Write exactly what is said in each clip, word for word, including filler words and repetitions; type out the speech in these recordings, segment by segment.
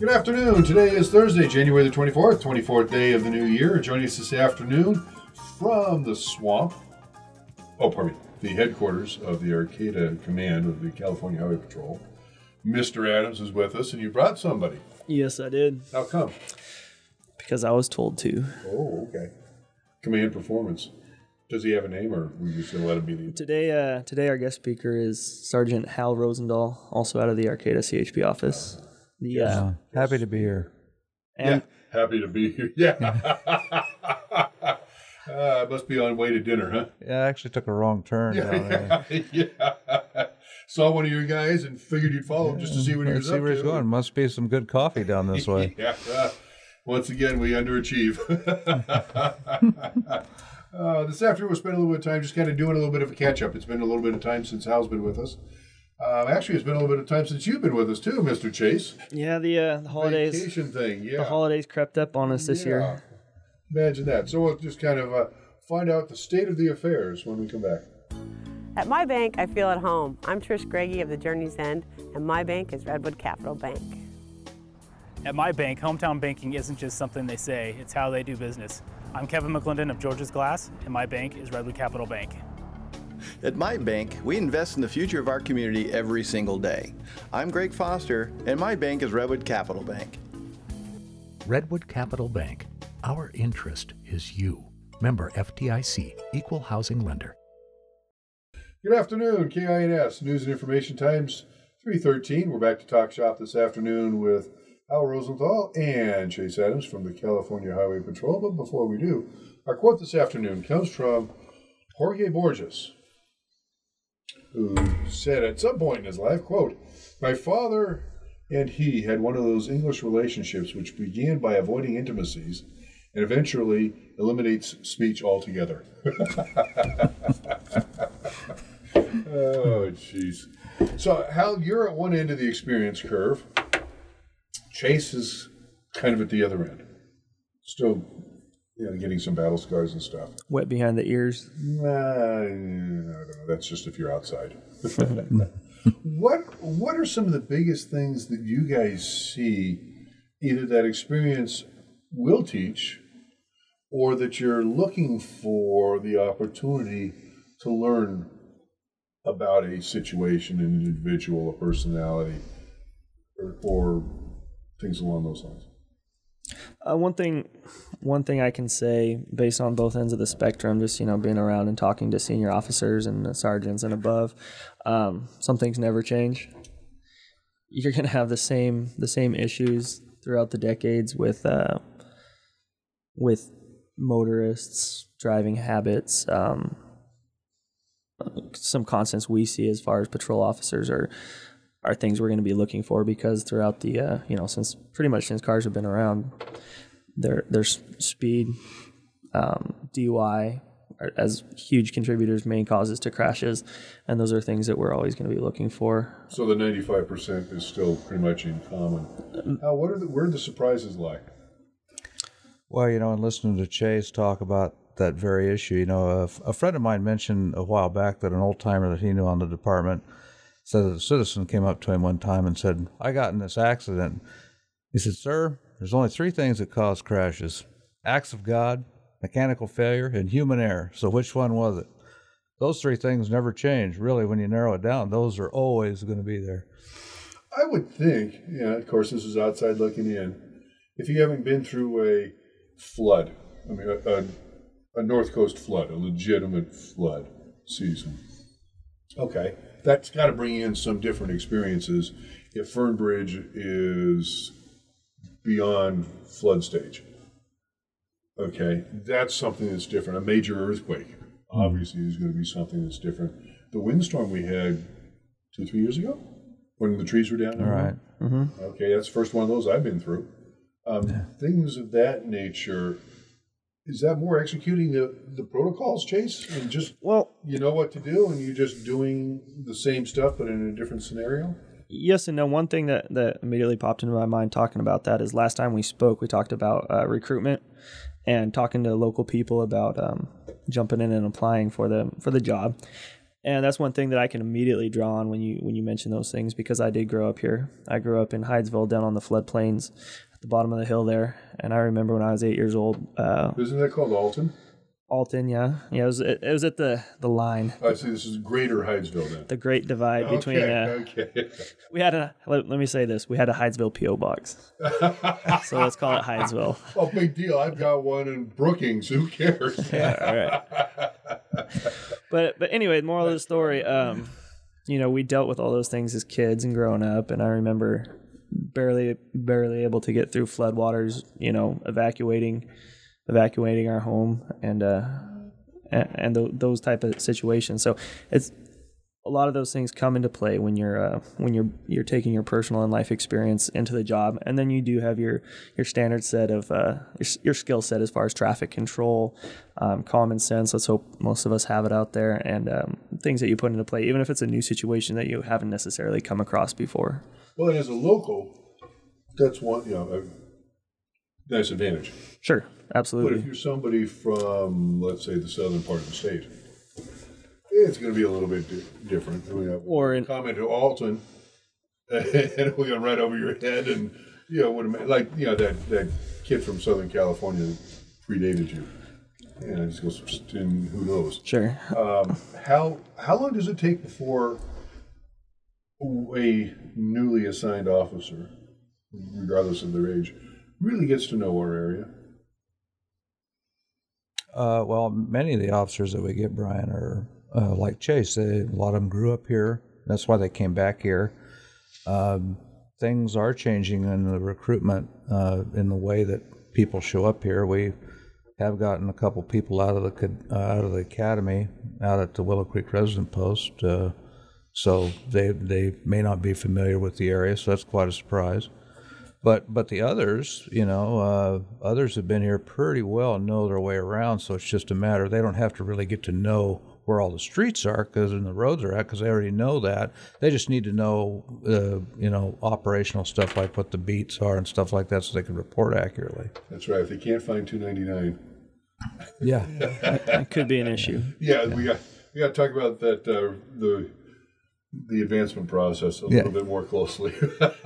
Good afternoon. Today is Thursday, January the twenty-fourth, twenty-fourth day of the new year. Joining us this afternoon from the swamp, oh, pardon me, the headquarters of the Arcata Command of the California Highway Patrol, Mister Adams is with us, and you brought somebody. Yes, I did. How come? Because I was told to. Oh, okay. Command performance. Does he have a name, or we just gonna let him be the... Today, uh, today our guest speaker is Sergeant Hal Rosendahl, also out of the Arcata C H P office. The, yes. uh, uh, happy to be here. And yeah, happy to be here. Yeah. uh, must be on way to dinner, huh? Yeah, I actually took a wrong turn. Yeah, down there. yeah. yeah. Saw one of your guys and figured you'd follow him just to see what he was see up where to. he's going. Must be some good coffee down this way. yeah. Uh, once again, we underachieve. uh, this afternoon, we'll spend a little bit of time just kind of doing a little bit of a catch-up. It's been a little bit of time since Hal's been with us. Uh, actually, it's been a little bit of time since you've been with us, too, Mister Chase. yeah, the, uh, the holidays. Vacation thing, yeah. The holidays crept up on us this yeah. year. Imagine that. So we'll just kind of uh, find out the state of the affairs when we come back. At my bank, I feel at home. I'm Trish Greggy of the Journey's End, and my bank is Redwood Capital Bank. At my bank, hometown banking isn't just something they say, it's how they do business. I'm Kevin McClendon of George's Glass, and my bank is Redwood Capital Bank. At my bank, we invest in the future of our community every single day. I'm Greg Foster, and my bank is Redwood Capital Bank. Redwood Capital Bank. Our interest is you. Member F D I C, Equal Housing Lender. Good afternoon, K I N S News and Information Times three thirteen. We're back to Talk Shop this afternoon with Hal Rosendahl and Chase Adams from the California Highway Patrol. But before we do, our quote this afternoon comes from Jorge Borges, who said at some point in his life, quote, "My father and he had one of those English relationships which began by avoiding intimacies and eventually eliminates speech altogether." Oh, jeez. So, Hal, you're at one end of the experience curve. Chase is kind of at the other end. Still, you know, getting some battle scars and stuff. Wet behind the ears. Nah, I don't know. That's just if you're outside. What What are some of the biggest things that you guys see either that experience will teach or that you're looking for the opportunity to learn about a situation, an individual, a personality, or, or things along those lines? Uh, one thing, one thing I can say, based on both ends of the spectrum, just you know, being around and talking to senior officers and sergeants and above, um, some things never change. You're gonna have the same the same issues throughout the decades with uh, with motorists, driving habits. Um, some constants we see as far as patrol officers are are things we're going to be looking for, because throughout the uh, you know since pretty much since cars have been around, their their speed, um, D U I are as huge contributors, main causes to crashes, and those are things that we're always going to be looking for. So the ninety-five percent is still pretty much in common. Now, what are the, where do the surprises lie? Well, you know, and listening to Chase talk about that very issue, you know, a, a friend of mine mentioned a while back that an old timer that he knew on the department said that a citizen came up to him one time and said, "I got in this accident." He said, "Sir, there's only three things that cause crashes: acts of God, mechanical failure, and human error. So which one was it?" Those three things never change. Really, when you narrow it down, those are always going to be there. I would think, yeah, of course, this is outside looking in. If you haven't been through a flood, I mean, a, a A North Coast flood, a legitimate flood season. Okay, that's got to bring in some different experiences if Fernbridge is beyond flood stage. Okay, that's something that's different. A major earthquake, obviously, is going to be something that's different. The windstorm we had two, three years ago, when the trees were down. All right. Mm-hmm. Okay, that's the first one of those I've been through. Um, Yeah. Things of that nature. Is that more executing the, the protocols, Chase? And just, Well, you know what to do and you're just doing the same stuff but in a different scenario? yes and no. One thing that, that immediately popped into my mind talking about that is last time we spoke, we talked about uh, recruitment and talking to local people about um, jumping in and applying for the for the job. And that's one thing that I can immediately draw on when you when you mention those things, because I did grow up here. I grew up in Hydesville, down on the floodplains at the bottom of the hill there. And I remember when I was eight years old. Uh, Isn't that called Alton? Alton, yeah. Yeah, it was, it, it was at the, the line. I see. This is Greater Hydesville then. The Great Divide Okay, between... Uh, okay. We had a... Let, let me say this. We had a Hydesville P O box. So let's call it Hydesville. Oh, big deal. I've got one in Brookings. Who cares? Yeah, all right. But but anyway, moral of the story, um, you know, we dealt with all those things as kids and growing up, and I remember barely barely able to get through floodwaters, you know, evacuating evacuating our home and uh and, and th- those type of situations. So it's a lot of those things come into play when you're uh, when you're you're taking your personal and life experience into the job, and then you do have your your standard set of uh, your, your skill set as far as traffic control, um, common sense. Let's hope most of us have it out there, and um, things that you put into play, even if it's a new situation that you haven't necessarily come across before. Well, and as a local, that's one, you know, a nice advantage. Sure, absolutely. But if you're somebody from, let's say, the southern part of the state, it's going to be a little bit di- different. I mean, or in comment to Alton, and we're going to right over your head, and you know, what am- like you know that, that kid from Southern California that predated you, and it just goes, and who knows? Sure. Um, how how long does it take before a newly assigned officer, regardless of their age, really gets to know our area? Uh, well, many of the officers that we get, Brian, are uh, like Chase. They, a lot of them grew up here. That's why they came back here. Um, things are changing in the recruitment uh, in the way that people show up here. We have gotten a couple people out of the uh, out of the academy, out at the Willow Creek Resident Post. Uh, so they they may not be familiar with the area, so that's quite a surprise. But but the others, you know, uh, others have been here pretty well and know their way around. So it's just a matter, they don't have to really get to know where all the streets are because and the roads are at, because they already know that. They just need to know, uh, you know, operational stuff like what the beats are and stuff like that, so they can report accurately. That's right. If they can't find two ninety-nine, yeah, that could be an issue. Yeah, we got we got to talk about that uh, the the advancement process a yeah. little bit more closely.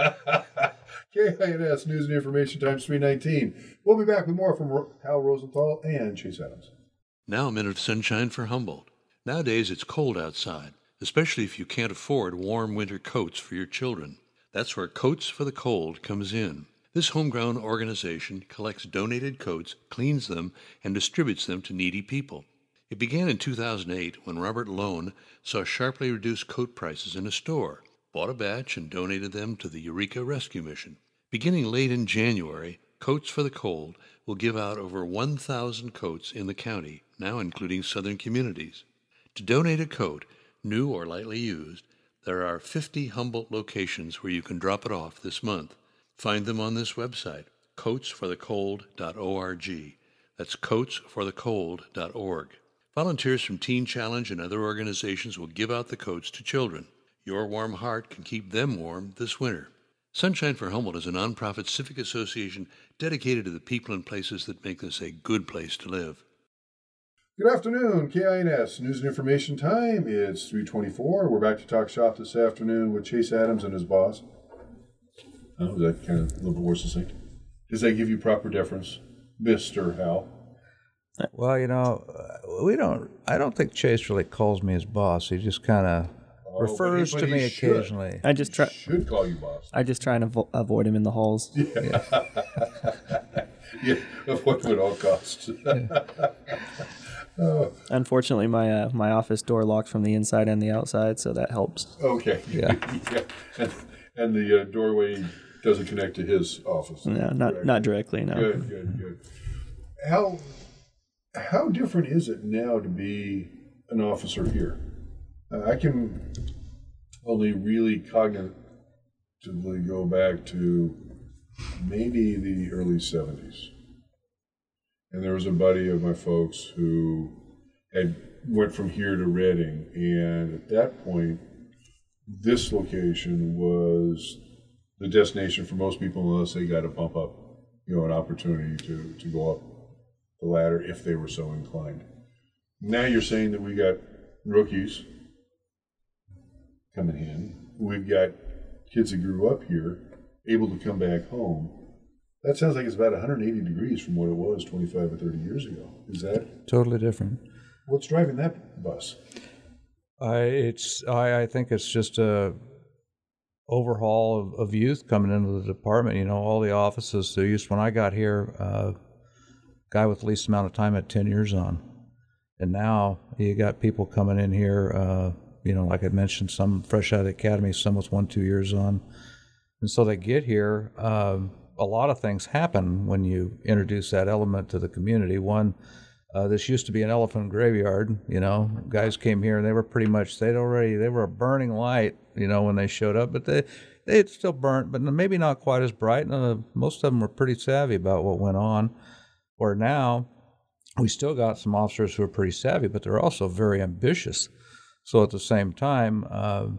K I N S News and Information Times three nineteen. We'll be back with more from Ro- Hal Rosenthal and Chase Adams. Now a minute of sunshine for Humboldt. Nowadays it's cold outside, especially if you can't afford warm winter coats for your children. That's where Coats for the Cold comes in. This homegrown organization collects donated coats, cleans them, and distributes them to needy people. It began in two thousand eight when Robert Lone saw sharply reduced coat prices in a store, bought a batch, and donated them to the Eureka Rescue Mission. Beginning late in January, Coats for the Cold will give out over one thousand coats in the county, now including southern communities. To donate a coat, new or lightly used, there are fifty Humboldt locations where you can drop it off this month. Find them on this website, coats for the cold dot org. That's coats for the cold dot org. Volunteers from Teen Challenge and other organizations will give out the coats to children. Your warm heart can keep them warm this winter. Sunshine for Humboldt is a nonprofit civic association dedicated to the people and places that make this a good place to live. Good afternoon, K I N S News and Information Time. It's three twenty-four. We're back to talk shop this afternoon with Chase Adams and his boss. Oh, is that kind of a little bit more succinct? Does that give you proper deference, Mister Hal? Well, you know, we don't. I don't think Chase really calls me his boss. He just kind of oh, refers but he, but to me should. occasionally. I just try. Should call you boss. I just try and avo- avoid him in the halls. Yeah, yeah, avoid him at all costs. Oh. Unfortunately, my uh, my office door locked from the inside and the outside, so that helps. Okay. Yeah. yeah. And, and the uh, doorway doesn't connect to his office. No, not correct? not directly. No. Good, good, good. How how different is it now to be an officer here? Uh, I can only really cognitively go back to maybe the early seventies. And there was a buddy of my folks who had went from here to Redding, and at that point, this location was the destination for most people unless they got a bump up, you know, an opportunity to, to go up the ladder if they were so inclined. Now you're saying that we got rookies coming in. We've got kids that grew up here able to come back home. That sounds like it's about one hundred eighty degrees from what it was twenty-five or thirty years ago. Is that totally different? What's driving that bus? I it's I, I think it's just a overhaul of, of youth coming into the department. You know, all the offices they used when I got here, uh, guy with the least amount of time had ten years on, and now you got people coming in here. Uh, you know, like I mentioned, some fresh out of the academy, some with one two years on, and so they get here. Um, a lot of things happen when you introduce that element to the community. One. Uh, this used to be an elephant graveyard, you know. Guys came here and they were pretty much, they'd already, they were a burning light, you know, when they showed up. But they, they had still burnt, but maybe not quite as bright. And uh, most of them were pretty savvy about what went on. Where now, we still got some officers who are pretty savvy, but they're also very ambitious. So at the same time, uh,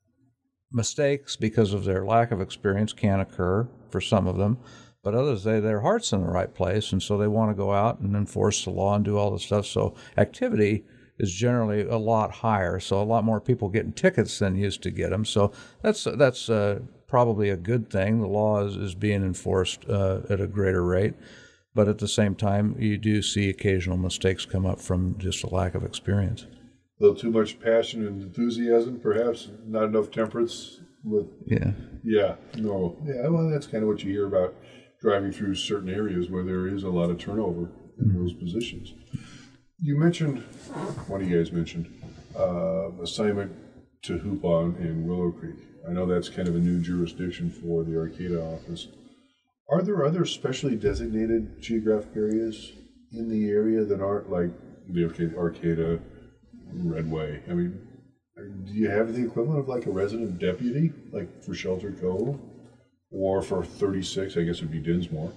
mistakes because of their lack of experience can occur for some of them. But others, they their heart's in the right place, and so they want to go out and enforce the law and do all this stuff. So activity is generally a lot higher. So a lot more people getting tickets than used to get them. So that's that's uh, probably a good thing. The law is, is being enforced uh, at a greater rate. But at the same time, you do see occasional mistakes come up from just a lack of experience. A little too much passion and enthusiasm, perhaps. Not enough temperance. With, yeah. Yeah. No. Yeah. Well, that's kind of what you hear about driving through certain areas where there is a lot of turnover in mm-hmm. those positions. You mentioned, one of you guys mentioned, uh, assignment to Hoopon in Willow Creek. I know that's kind of a new jurisdiction for the Arcata office. Are there other specially designated geographic areas in the area that aren't like the Arcata, Redway? I mean, do you have the equivalent of like a resident deputy, like for Shelter Cove? Or for thirty-six, I guess it would be Dinsmore.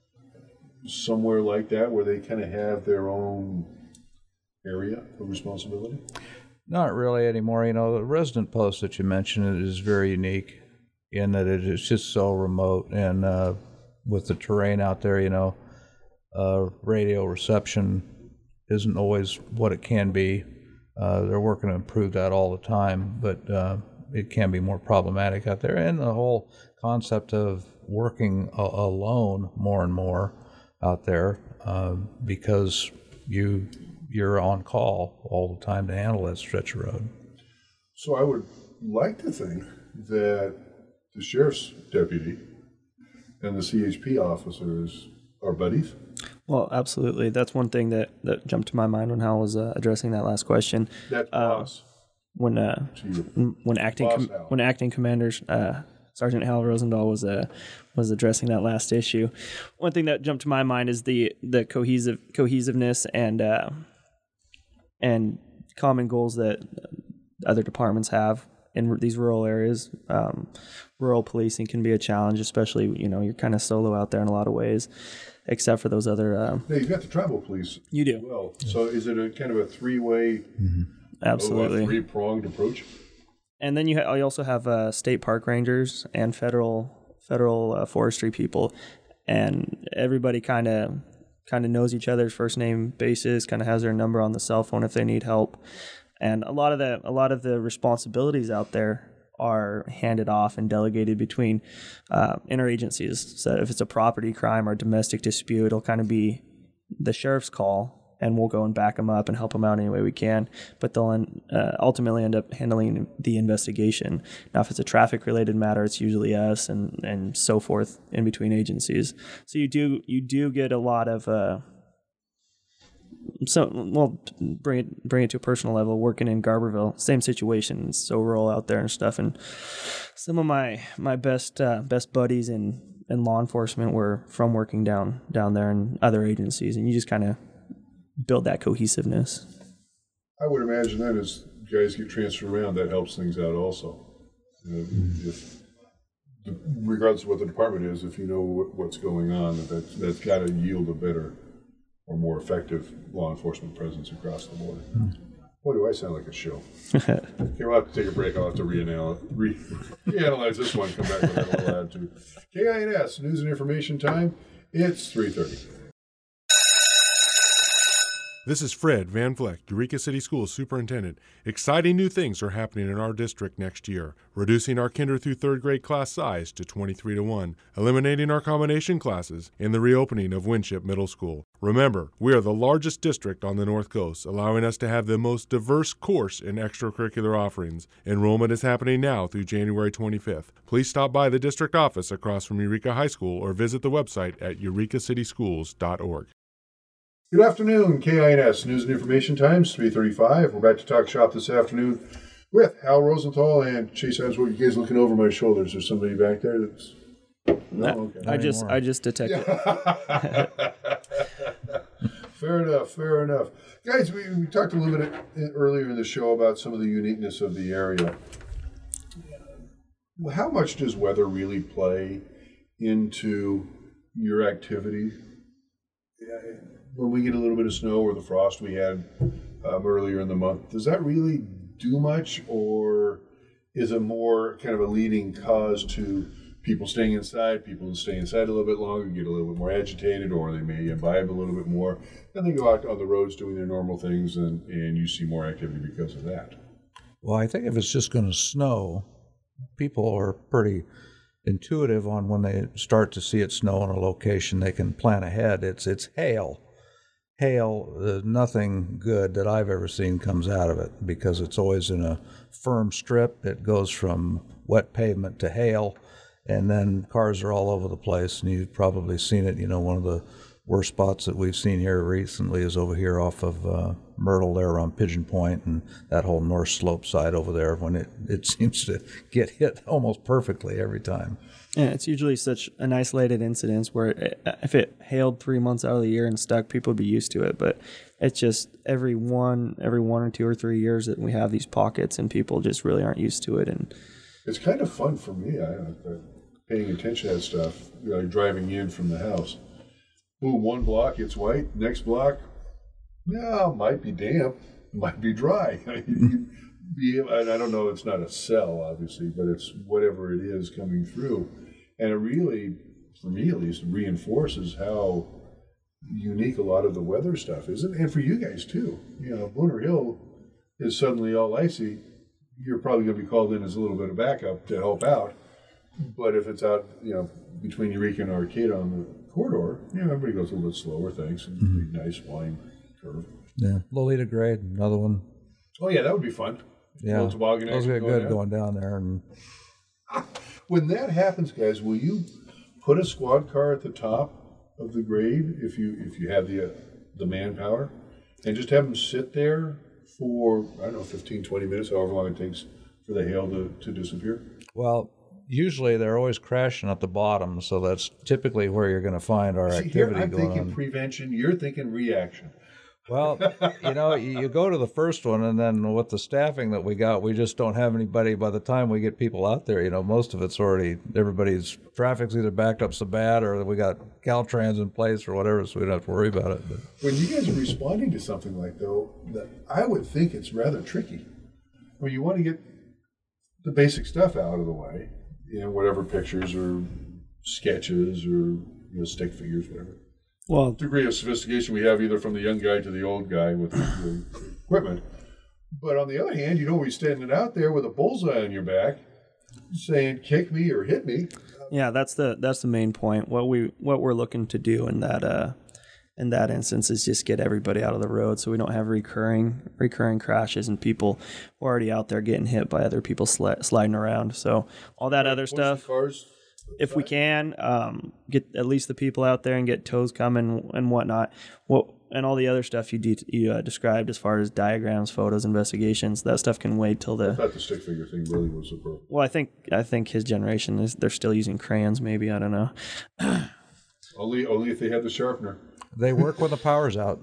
Somewhere like that where they kind of have their own area of responsibility? Not really anymore. You know, the resident post that you mentioned is very unique in that it is just so remote. And uh, with the terrain out there, you know, uh, radio reception isn't always what it can be. Uh, they're working to improve that all the time, but uh, it can be more problematic out there. And the whole concept of working a- alone more and more out there uh, because you you're on call all the time to handle that stretch of road. So I would like to think that the sheriff's deputy and the C H P officers are buddies. Well, absolutely. That's one thing that, that jumped to my mind when Hal was uh, addressing that last question. That's uh, boss. When uh, when acting com- when acting commanders. Uh, Sergeant Hal Rosendahl was uh, was addressing that last issue. One thing that jumped to my mind is the the cohesive cohesiveness and uh, and common goals that other departments have in these rural areas. Um, rural policing can be a challenge, especially you know you're kind of solo out there in a lot of ways, except for those other. Uh, yeah, you've got the tribal police. You do. As well, so is it a kind of a three way, mm-hmm. absolutely three pronged approach? And then you, ha- you also have uh, state park rangers and federal federal uh, forestry people, and everybody kind of kind of knows each other's first name basis, kind of has their number on the cell phone if they need help, and a lot of the a lot of the responsibilities out there are handed off and delegated between uh, interagencies. So if it's a property crime or domestic dispute, it'll kind of be the sheriff's call. And we'll go and back them up and help them out any way we can. But they'll uh, ultimately end up handling the investigation. Now, if it's a traffic-related matter, it's usually us and, and so forth in between agencies. So you do you do get a lot of uh, so well bring it bring it to a personal level. Working in Garberville, same situation. It's so rural out there and stuff. And some of my my best uh, best buddies in, in law enforcement were from working down down there in other agencies, and you just kind of build that cohesiveness. I would imagine that as guys get transferred around, that helps things out also. You know, mm-hmm. if, regardless of what the department is, if you know what, what's going on, that, that's got to yield a better or more effective law enforcement presence across the board. Mm-hmm. Boy, do I sound like a show. Okay, we'll have to take a break. I'll have to reanalyze, re- reanalyze this one, come back with that little attitude. K I N S, News and Information Time. It's three thirty. This is Fred Van Vleck, Eureka City Schools Superintendent. Exciting new things are happening in our district next year. Reducing our kinder through third grade class size to twenty-three to one, eliminating our combination classes, and the reopening of Winship Middle School. Remember, we are the largest district on the North Coast, allowing us to have the most diverse course and extracurricular offerings. Enrollment is happening now through January twenty-fifth. Please stop by the district office across from Eureka High School or visit the website at eureka city schools dot org. Good afternoon, K I N S News and Information Times, three thirty-five. We're back to talk shop this afternoon with Hal Rosenthal and Chase Oswald. You guys looking over my shoulder? Is there somebody back there that's... No, okay. I just I just detected. Fair enough, fair enough. Guys, we, we talked a little bit earlier in the show about some of the uniqueness of the area. How much does weather really play into your activity? When we get a little bit of snow or the frost we had um, earlier in the month, does that really do much, or is it more kind of a leading cause to people staying inside, people stay inside a little bit longer, get a little bit more agitated, or they may imbibe a little bit more, then they go out on the roads doing their normal things, and, and you see more activity because of that? Well, I think if it's just going to snow, people are pretty intuitive on when they start to see it snow in a location. They can plan ahead. It's it's hail. Hail, uh, nothing good that I've ever seen comes out of it because it's always in a firm strip. It goes from wet pavement to hail, and then cars are all over the place, and you've probably seen it. You know, one of the worst spots that we've seen here recently is over here off of uh, Myrtle there on Pigeon Point, and that whole north slope side over there when it, it seems to get hit almost perfectly every time. Yeah, it's usually such an isolated incident where it, if it hailed three months out of the year and stuck, people would be used to it. But it's just every one, every one or two or three years that we have these pockets, and people just really aren't used to it. And it's kind of fun for me. I, I'm paying attention to that stuff. You know, driving in from the house, boom, one block it's white, next block, no, might be damp, might be dry. Be, I don't know, it's not a cell, obviously, but it's whatever it is coming through. And it really, for me at least, reinforces how unique a lot of the weather stuff is. And for you guys, too. You know, Booner Hill is suddenly all icy. You're probably going to be called in as a little bit of backup to help out. But if it's out, you know, between Eureka and Arcata on the corridor, you know, everybody goes a little bit slower, thanks. And mm-hmm. a nice wine curve. Yeah, Lolita Grade, another one. Oh, yeah, that would be fun. Yeah, those are good going, going down there. And when that happens, guys, will you put a squad car at the top of the grade if you if you have the uh, the manpower, and just have them sit there for, I don't know, fifteen, twenty minutes, however long it takes for the hail to, to disappear? Well, usually they're always crashing at the bottom, so that's typically where you're going to find our See, activity here I'm going thinking on. Prevention, you're thinking reaction. Well, you know, you go to the first one, and then with the staffing that we got, we just don't have anybody by the time we get people out there. You know, most of it's already, everybody's traffic's either backed up so bad or we got Caltrans in place or whatever, so we don't have to worry about it. But when you guys are responding to something like though, that I would think it's rather tricky. I mean, you want to get the basic stuff out of the way, you know, whatever pictures or sketches or, you know, stick figures, whatever. Well, degree of sophistication we have either from the young guy to the old guy with the equipment. But on the other hand, you don't be standing out there with a bullseye on your back saying kick me or hit me. Yeah, that's the that's the main point. What we what we're looking to do in that uh in that instance is just get everybody out of the road so we don't have recurring recurring crashes and people already out there getting hit by other people sli- sliding around. So all that other stuff. Cars. If we can, um, get at least the people out there and get tows coming and whatnot. Well, and all the other stuff you, de- you uh, described as far as diagrams, photos, investigations, that stuff can wait till the... I thought the stick figure thing really was appropriate. Well, I think I think his generation, is they're still using crayons maybe, I don't know. only, only if they had the sharpener. They work when the power's out.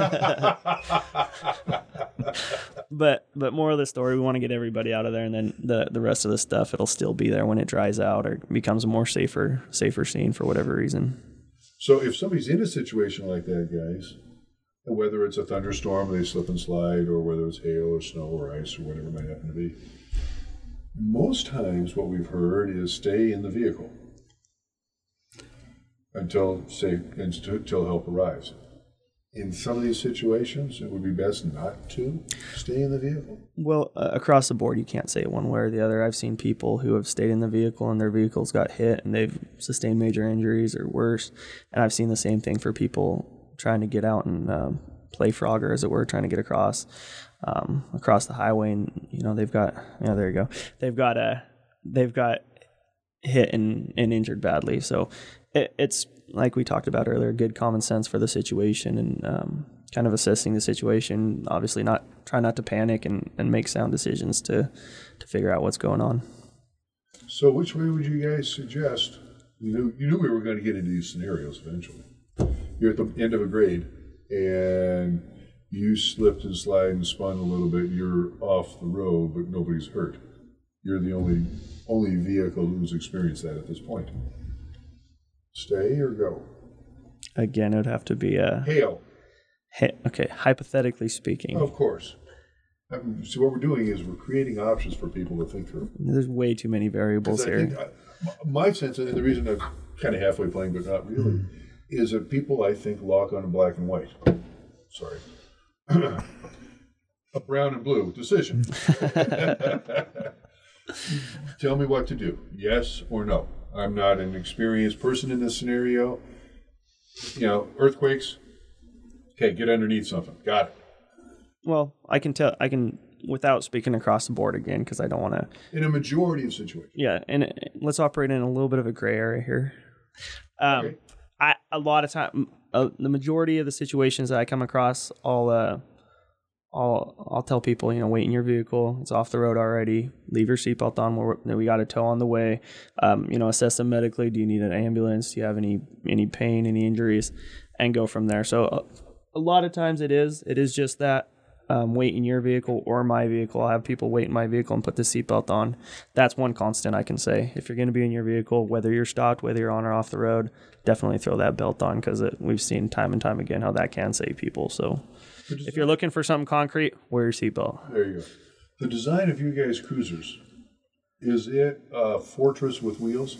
But but more of the story, we want to get everybody out of there, and then the, the rest of the stuff, it'll still be there when it dries out or becomes a more safer safer scene for whatever reason. So if somebody's in a situation like that, guys, whether it's a thunderstorm, they slip and slide, or whether it's hail or snow or ice or whatever it might happen to be, most times what we've heard is stay in the vehicle until say until help arrives. in some of these situations, it would be best not to stay in the vehicle? Well, uh, across the board, you can't say one way or the other. I've seen people who have stayed in the vehicle and their vehicles got hit and they've sustained major injuries or worse. And I've seen the same thing for people trying to get out and um, play Frogger, as it were, trying to get across um, across the highway. And, you know, they've got, yeah, there you go. They've got a, they've got hit and, and injured badly. So it, it's, like we talked about earlier, good common sense for the situation and um, kind of assessing the situation. Obviously, not try not to panic and, and make sound decisions to to figure out what's going on. So, which way would you guys suggest? You knew you knew we were going to get into these scenarios eventually. You're at the end of a grade, and you slipped and slid and spun a little bit. You're off the road, but nobody's hurt. You're the only only vehicle who's experienced that at this point. Stay or go? Again, it would have to be a hail. Hey, okay, hypothetically speaking. Of course. Um, so what we're doing is we're creating options for people to think through. There's way too many variables I here. think, uh, my sense, and the reason I'm kind of halfway playing, but not really, mm. is that people, I think, lock on black and white. Sorry. A brown and blue decision. Tell me what to do. Yes or no. I'm not an experienced person in this scenario. You know, earthquakes. Okay, get underneath something. Got it. Well, I can tell. I can, without speaking across the board again, because I don't want to. In a majority of situations. Yeah, and it, let's operate in a little bit of a gray area here. Um, okay. I a lot of time, uh, the majority of the situations that I come across, I'll, uh, I'll, I'll tell people, you know, wait in your vehicle. It's off the road already. Leave your seatbelt on. We're, we got a tow on the way. Um, you know, assess them medically. Do you need an ambulance? Do you have any any pain, any injuries? And go from there. So uh, a lot of times it is it is just that. Um, wait in your vehicle or my vehicle. I'll have people wait in my vehicle and put the seatbelt on. That's one constant I can say. If you're going to be in your vehicle, whether you're stopped, whether you're on or off the road, definitely throw that belt on, because we've seen time and time again how that can save people. So if you're looking for something concrete, wear your seatbelt. There you go. The design of you guys' cruisers, is it a Fortress with wheels?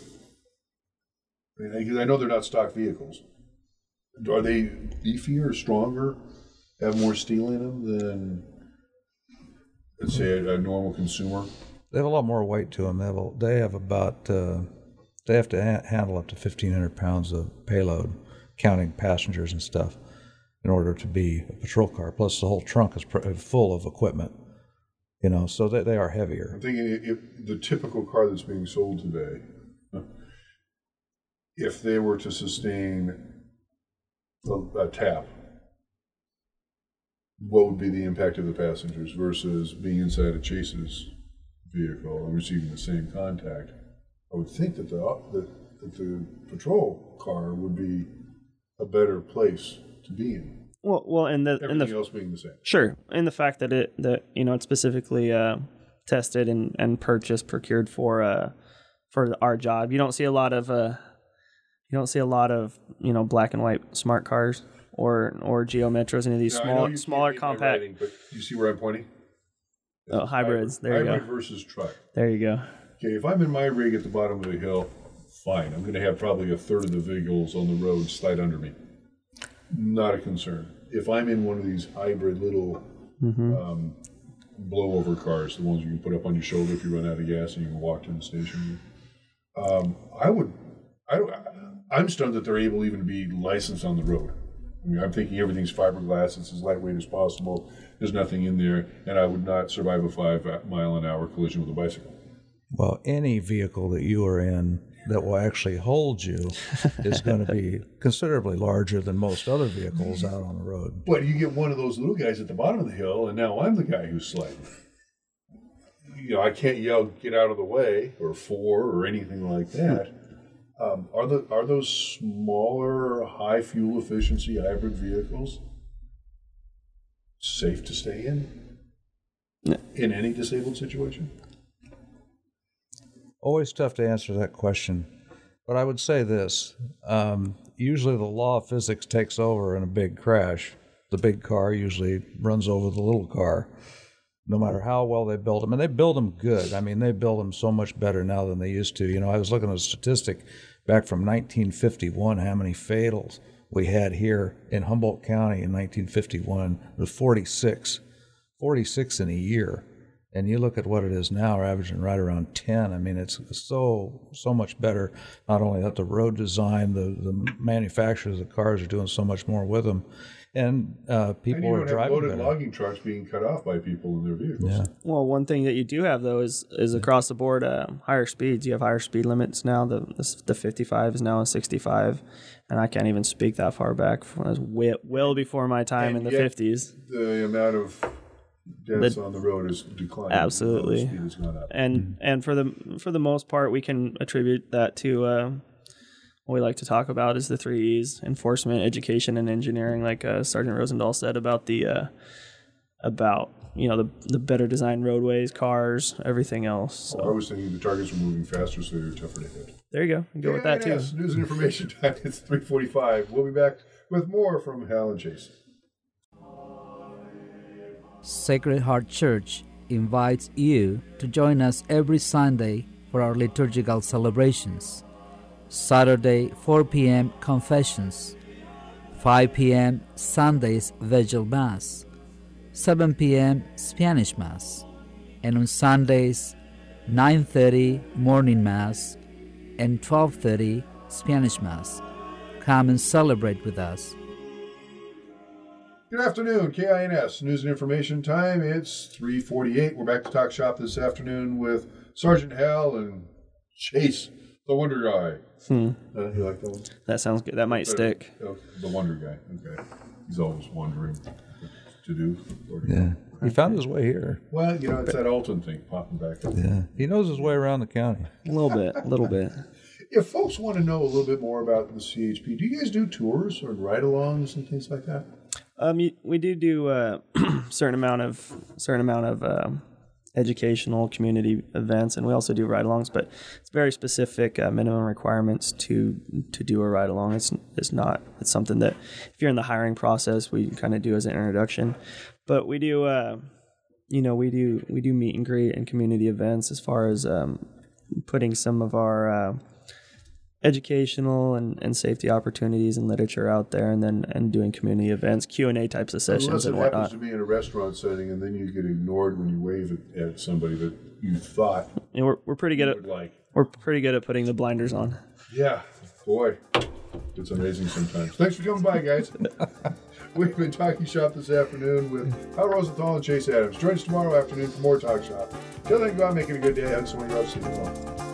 I mean, I know they're not stock vehicles. Are they beefier, stronger? Have more steel in them than, let's say, a, a normal consumer? They have a lot more weight to them. They have, a, they have about, uh, they have to ha- handle up to fifteen hundred pounds of payload, counting passengers and stuff, in order to be a patrol car. Plus, the whole trunk is pr- full of equipment, you know, so they, they are heavier. I'm thinking if the typical car that's being sold today, if they were to sustain a, a tap, what would be the impact of the passengers versus being inside a chase's vehicle and receiving the same contact? I would think that the that, that the patrol car would be a better place to be in. Well, well, and the everything and the, else being the same. Sure, and the fact that it that you know it's specifically uh, tested and, and purchased, procured for uh for our job. You don't see a lot of uh you don't see a lot of you know black and white smart cars. Or or Geo Metros, any of these now, small, smaller, compact. Writing, but you see where I'm pointing? Oh, hybrids. Hybrid, there you hybrid go. Hybrid versus truck. There you go. Okay, if I'm in my rig at the bottom of the hill, fine. I'm going to have probably a third of the vehicles on the road slide under me. Not a concern. If I'm in one of these hybrid little mm-hmm. um, blowover cars, the ones you can put up on your shoulder if you run out of gas and you can walk to the station, um, I would. I don't. I'm stunned that they're able even to be licensed on the road. I mean, I'm thinking everything's fiberglass, it's as lightweight as possible, there's nothing in there, and I would not survive a five mile an hour collision with a bicycle. Well, any vehicle that you are in that will actually hold you is going to be considerably larger than most other vehicles out on the road. But you get one of those little guys at the bottom of the hill, and now I'm the guy who's sliding. You know, I can't yell, get out of the way, or four, or anything like that. Um, are the are those smaller, high fuel efficiency hybrid vehicles safe to stay in no. in any disabled situation? Always tough to answer that question, but I would say this: um, usually the law of physics takes over in a big crash. The big car usually runs over the little car, no matter how well they build them, and they build them good. I mean, they build them so much better now than they used to. You know, I was looking at a statistic back from nineteen fifty-one, how many fatals we had here in Humboldt County in nineteen fifty-one was forty-six. forty-six in a year. And you look at what it is now, we're averaging right around ten. I mean, it's so so much better. Not only that, the road design, the, the manufacturers of the cars are doing so much more with them. And uh, people and you are don't driving have loaded better. logging trucks being cut off by people in their vehicles. Yeah. Well, one thing that you do have though is is across the board uh, higher speeds. You have higher speed limits now. The the, the fifty-five is now a sixty-five, and I can't even speak that far back. From, it was way, well before my time And in the yet fifties. The amount of deaths The- on the road is declining. Absolutely. The speed has gone up. And and for the for the most part, we can attribute that to uh, what we like to talk about is the three E's: enforcement, education, and engineering. Like uh, Sergeant Rosendahl said about the uh, about you know the the better designed roadways, cars, everything else. So Oh, I was thinking the targets were moving faster, so they're tougher to hit. there you go. You go with that too. Yes, news and information time. It's three forty-five. We'll be back with more from Hal and Chase. Sacred Heart Church invites you to join us every Sunday for our liturgical celebrations. Saturday, four p.m. Confessions, five p.m. Sundays Vigil Mass, seven p.m. Spanish Mass, and on Sundays, nine thirty Morning Mass and twelve thirty Spanish Mass. Come and celebrate with us. Good afternoon, K I N S News and Information Time. It's three forty-eight. We're back to Talk Shop this afternoon with Sergeant Hal and Chase, the Wonder Guy. Hmm. Uh, you like that one? That sounds good. That might stick. Oh, the Wonder Guy. Okay. He's always wondering what to do. Or to Yeah. He found his way here. Well, you know, it's that Alton thing popping back up. Yeah. He knows his way around the county. A little bit. A little bit. If folks want to know a little bit more about the C H P, do you guys do tours or ride-alongs and things like that? Um, you, we do do a certain amount of certain amount of um, educational community events, and we also do ride-alongs. But it's very specific uh, minimum requirements to to do a ride-along. It's it's not it's something that if you're in the hiring process, we kind of do as an introduction. But we do uh, you know we do we do meet and greet and community events as far as um, putting some of our uh, educational and, and safety opportunities and literature out there, and then and doing community events, Q and A types of sessions Unless it and happens whatnot. to be in a restaurant setting, and then you get ignored when you wave at, at somebody that you thought And we're we're pretty good you at would like. we're pretty good at putting the blinders on. Yeah, boy, it's amazing sometimes. Thanks for coming by, guys. We've been Talking Shop this afternoon with Hal Rosenthal and Chase Adams. Join us tomorrow afternoon for more Talk Shop. Till then, go out making a good day. Hug someone you love. See you tomorrow.